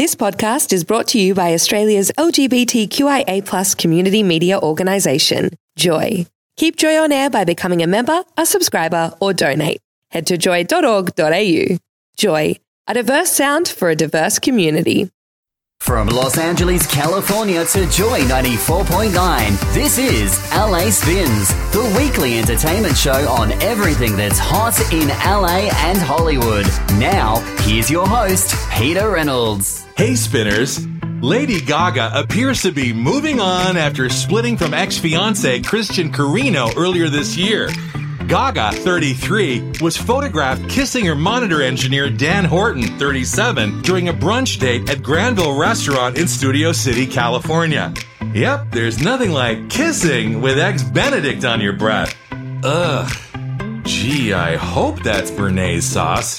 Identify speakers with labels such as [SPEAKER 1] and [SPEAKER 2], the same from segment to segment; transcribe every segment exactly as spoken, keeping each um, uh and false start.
[SPEAKER 1] This podcast is brought to you by Australia's L G B T Q I A plus community media organisation, Joy. Keep Joy on air by becoming a member, a subscriber, or donate. Head to joy dot org dot a u. Joy, a diverse sound for a diverse community.
[SPEAKER 2] From Los Angeles, California to Joy ninety-four point nine, this is L A Spins, the weekly entertainment show on everything that's hot in L A and Hollywood. Now, here's your host, Peter Reynolds.
[SPEAKER 3] Hey Spinners! Lady Gaga appears to be moving on after splitting from ex-fiancé Christian Carino earlier this year. Gaga, thirty-three, was photographed kissing her monitor engineer Dan Horton, thirty-seven, during a brunch date at Granville Restaurant in Studio City, California. Yep, there's nothing like kissing with ex-Benedict on your breath. Ugh. Gee, I hope that's Bernaise sauce.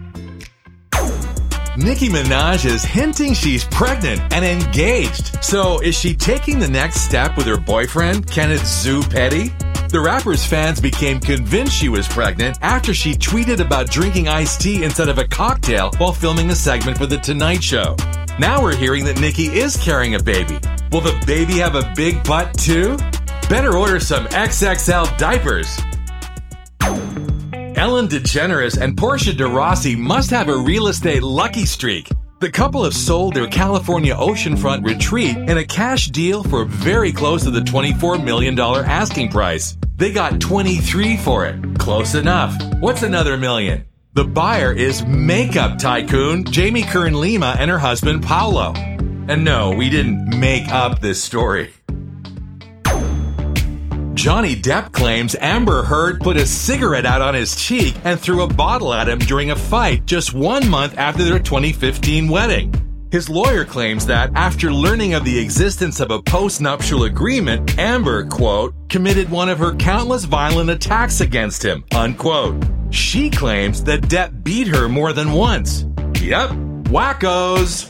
[SPEAKER 3] Nicki Minaj is hinting she's pregnant and engaged. So, is she taking the next step with her boyfriend, Kenneth Zoo Petty? The rapper's fans became convinced she was pregnant after she tweeted about drinking iced tea instead of a cocktail while filming a segment for The Tonight Show. Now we're hearing that Nicki is carrying a baby. Will the baby have a big butt too? Better order some X X L diapers. Ellen DeGeneres and Portia de Rossi must have a real estate lucky streak. The couple have sold their California oceanfront retreat in a cash deal for very close to the twenty-four million dollars asking price. They got twenty-three for it. Close enough. What's another million? The buyer is makeup tycoon Jamie Kern Lima and her husband Paolo. And no, we didn't make up this story. Johnny Depp claims Amber Heard put a cigarette out on his cheek and threw a bottle at him during a fight just one month after their twenty fifteen wedding. His lawyer claims that after learning of the existence of a post-nuptial agreement, Amber, quote, committed one of her countless violent attacks against him, unquote. She claims that Depp beat her more than once. Yep, wackos.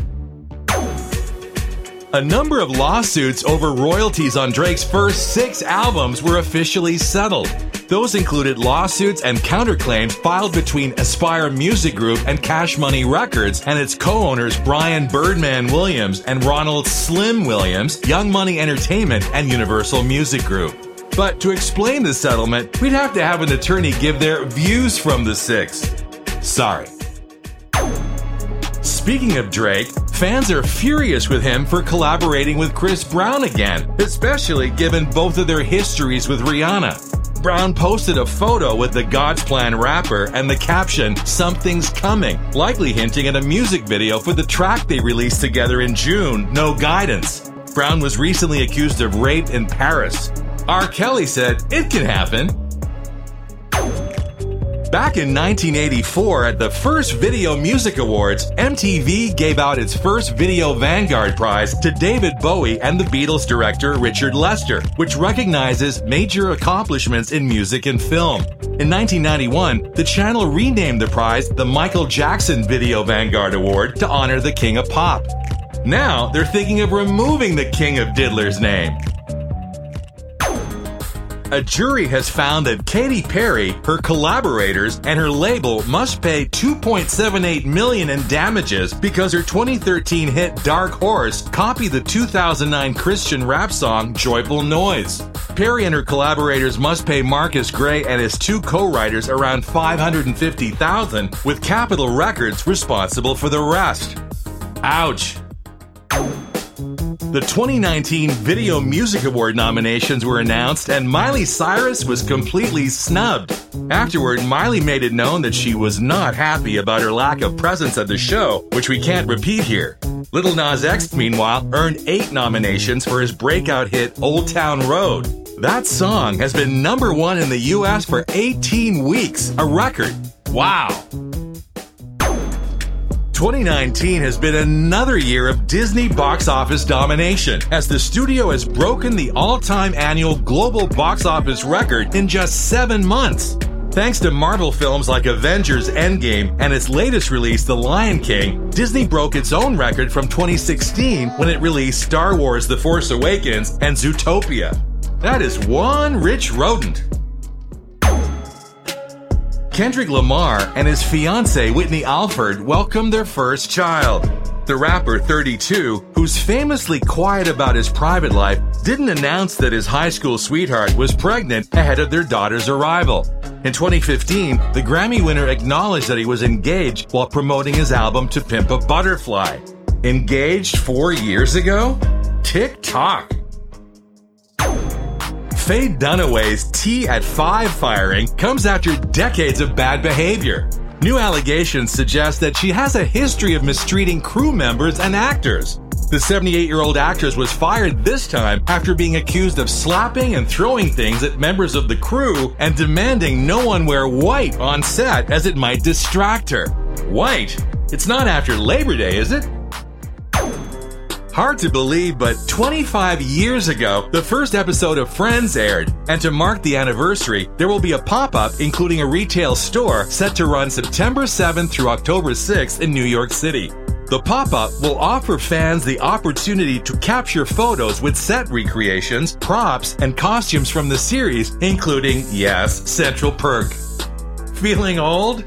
[SPEAKER 3] A number of lawsuits over royalties on Drake's first six albums were officially settled. Those included lawsuits and counterclaims filed between Aspire Music Group and Cash Money Records and its co-owners Brian Birdman Williams and Ronald Slim Williams, Young Money Entertainment, and Universal Music Group. But to explain the settlement, we'd have to have an attorney give their views from the six. Sorry. Speaking of Drake, fans are furious with him for collaborating with Chris Brown again, especially given both of their histories with Rihanna. Brown posted a photo with the God's Plan rapper and the caption, "Something's Coming," likely hinting at a music video for the track they released together in June, No Guidance. Brown was recently accused of rape in Paris. R. Kelly said, "It can happen." Back in nineteen eighty-four, at the first Video Music Awards, M T V gave out its first Video Vanguard Prize to David Bowie and the Beatles director Richard Lester, which recognizes major accomplishments in music and film. In nineteen ninety-one, the channel renamed the prize the Michael Jackson Video Vanguard Award to honor the King of Pop. Now, they're thinking of removing the King of Diddler's name. A jury has found that Katy Perry, her collaborators, and her label must pay two point seven eight million dollars in damages because her twenty thirteen hit Dark Horse copied the two thousand nine Christian rap song Joyful Noise. Perry and her collaborators must pay Marcus Gray and his two co-writers around five hundred fifty thousand dollars, with Capitol Records responsible for the rest. Ouch. The twenty nineteen Video Music Award nominations were announced, and Miley Cyrus was completely snubbed. Afterward, Miley made it known that she was not happy about her lack of presence at the show, which we can't repeat here. Lil Nas X, meanwhile, earned eight nominations for his breakout hit Old Town Road. That song has been number one in the U S for eighteen weeks, a record. Wow! twenty nineteen has been another year of Disney box office domination, as the studio has broken the all-time annual global box office record in just seven months. Thanks to Marvel films like Avengers Endgame and its latest release, The Lion King, Disney broke its own record from twenty sixteen when it released Star Wars The Force Awakens and Zootopia. That is one rich rodent. Kendrick Lamar and his fiancée Whitney Alford welcomed their first child. The rapper thirty-two, who's famously quiet about his private life, didn't announce that his high school sweetheart was pregnant ahead of their daughter's arrival. In twenty fifteen, the Grammy winner acknowledged that he was engaged while promoting his album To Pimp a Butterfly. Engaged four years ago? Tick-tock. Faye Dunaway's Tea at Five firing comes after decades of bad behavior. New allegations suggest that she has a history of mistreating crew members and actors. The seventy-eight-year-old actress was fired this time after being accused of slapping and throwing things at members of the crew and demanding no one wear white on set as it might distract her. White? It's not after Labor Day, is it? Hard to believe, but twenty-five years ago, the first episode of Friends aired, and to mark the anniversary, there will be a pop-up including a retail store set to run September seventh through October sixth in New York City. The pop-up will offer fans the opportunity to capture photos with set recreations, props, and costumes from the series, including, yes, Central Perk. Feeling old?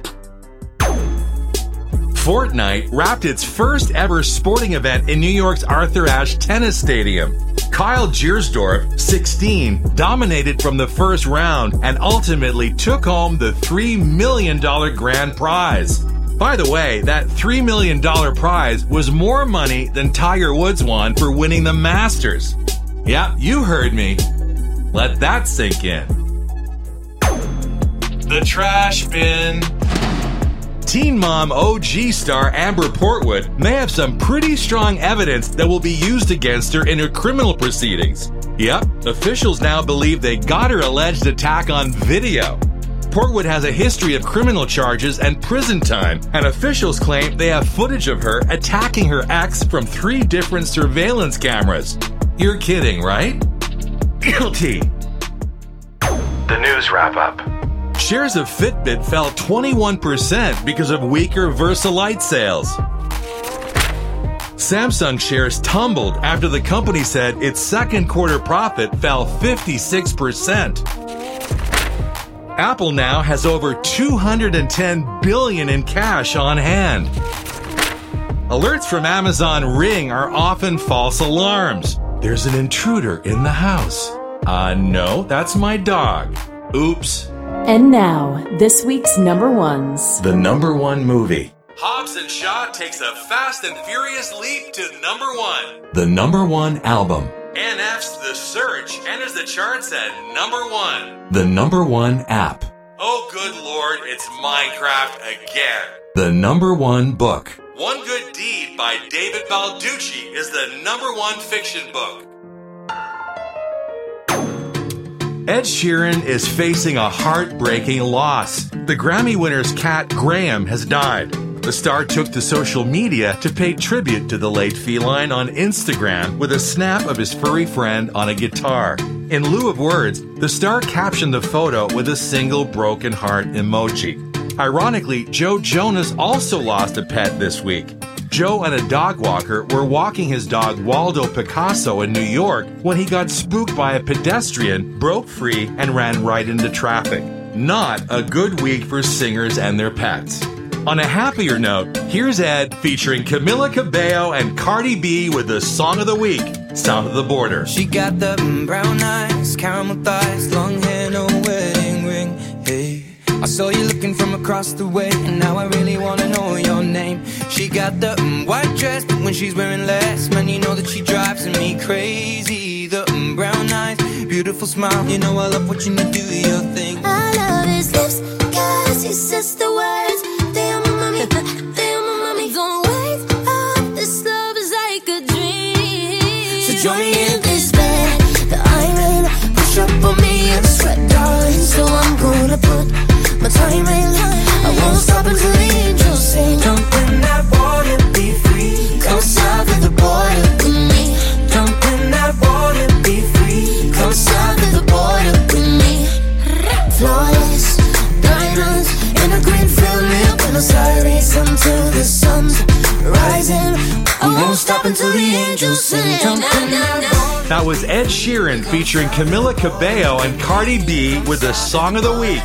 [SPEAKER 3] Fortnite wrapped its first ever sporting event in New York's Arthur Ashe Tennis Stadium. Kyle Giersdorf, sixteen, dominated from the first round and ultimately took home the three million dollars grand prize. By the way, that three million dollars prize was more money than Tiger Woods won for winning the Masters. Yeah, you heard me. Let that sink in. The trash bin. Teen Mom O G star Amber Portwood may have some pretty strong evidence that will be used against her in her criminal proceedings. Yep, officials now believe they got her alleged attack on video. Portwood has a history of criminal charges and prison time, and officials claim they have footage of her attacking her ex from three different surveillance cameras. You're kidding, right? Guilty.
[SPEAKER 4] The news wrap-up.
[SPEAKER 3] Shares of Fitbit fell twenty-one percent because of weaker Versalite sales. Samsung shares tumbled after the company said its second quarter profit fell fifty-six percent. Apple now has over two hundred ten billion dollars in cash on hand. Alerts from Amazon Ring are often false alarms. There's an intruder in the house. Uh, no, that's my dog. Oops.
[SPEAKER 5] And now, this week's number ones.
[SPEAKER 3] The number one movie. Hobbs and Shaw takes a fast and furious leap to number one. The number one album. N F's The Search enters the charts at number one. The number one app. Oh, good Lord, it's Minecraft again. The number one book. One Good Deed by David Balducci is the number one fiction book. Ed Sheeran is facing a heartbreaking loss. The Grammy winner's cat, Graham, has died. The star took to social media to pay tribute to the late feline on Instagram with a snap of his furry friend on a guitar. In lieu of words, the star captioned the photo with a single broken heart emoji. Ironically, Joe Jonas also lost a pet this week. Joe and a dog walker were walking his dog Waldo Picasso in New York when he got spooked by a pedestrian, broke free, and ran right into traffic. Not a good week for singers and their pets. On a happier note, here's Ed featuring Camila Cabello and Cardi B with the song of the week, South of the Border.
[SPEAKER 6] She got the brown eyes, caramel thighs, long hair, no wedding ring. Hey, I saw you looking from across the way, and now I really wanna know your name. She got the mm, white dress, but when she's wearing less, man, you know that she drives me crazy. The mm, brown eyes, beautiful smile, you know I love watching you do your thing.
[SPEAKER 7] I love his lips, cause he says the words. Damn, mommy, damn, mommy, don't wake up. This love is like a dream.
[SPEAKER 6] So join me in
[SPEAKER 7] this bed that I'm in. Push up on me and sweat, darling. So I'm gonna put my time in line. I won't stop until the angels sing.
[SPEAKER 6] Jump in that water, be free.
[SPEAKER 7] Come south of the border with me.
[SPEAKER 6] Jump in that water, be free.
[SPEAKER 7] Come south of the border with me. Flawless diamonds in a green field, near Buenos Aires until the sun's rising. I won't stop until the angels sing. Jump in that.
[SPEAKER 3] That was Ed Sheeran featuring Camila Cabello and Cardi B with the song of the week,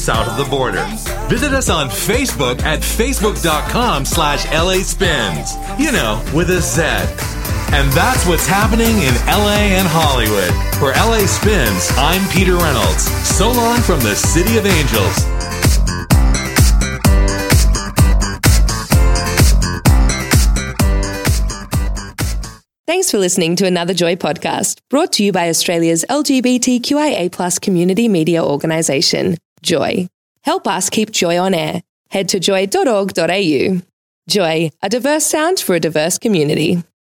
[SPEAKER 3] south of the border. Visit us on Facebook at facebook.com slash LA Spins. You know, with a Z. And that's what's happening in L A and Hollywood. For L A Spins, I'm Peter Reynolds. So long from the City of Angels.
[SPEAKER 1] Thanks for listening to another Joy podcast, brought to you by Australia's L G B T Q I A plus community media organisation, Joy. Help us keep Joy on air. Head to joy dot org dot a u. Joy, a diverse sound for a diverse community.